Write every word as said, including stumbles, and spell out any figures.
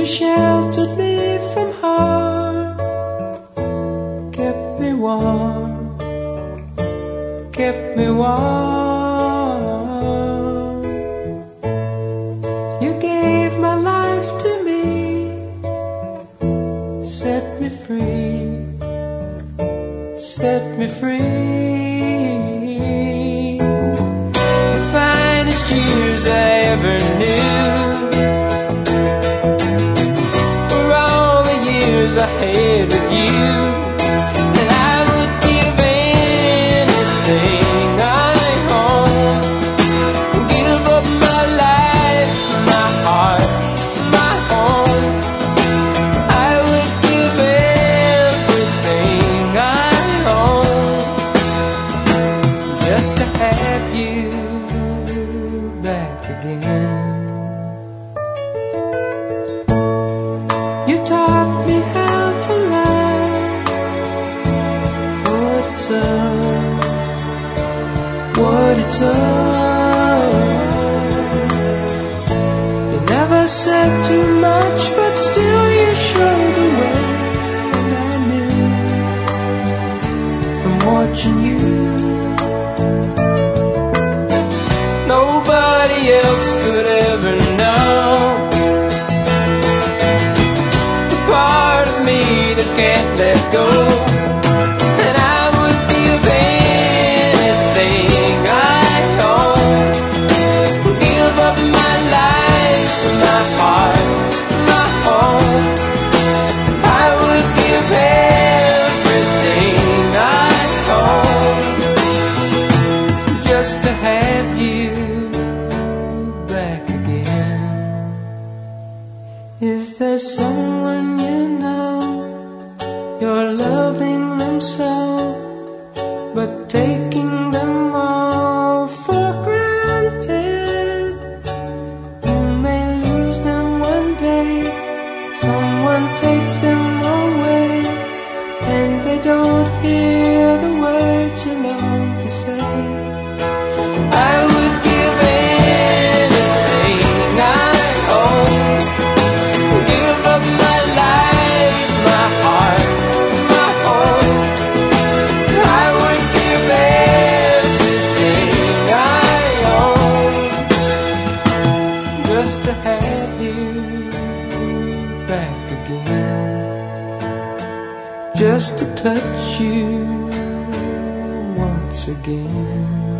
sheltered me from harm, kept me warm, kept me warm. You gave my life to me, set me free, set me free. The finest years I ever knew were all the years I had with you. And I would give anything I own, give up my life, my heart, my home. I would give everything I own just to have you back again. You taught me how to love, what it's up, what it's up. You never said too much, but still you showed the way. And I knew from watching you, nobody else could ever know the part of me that can't let go. And I would give anything I own, give up my life, my heart, my home. I would give everything I own just to have you back again. Is there someone you know, you're loving them so, but taking them all for granted? You may lose them one day, someone takes them away, and they don't hear the words you long to say. I would give anything I own, give up my life, my heart, my home. I would give everything I own just to have you back again, just to touch you once again.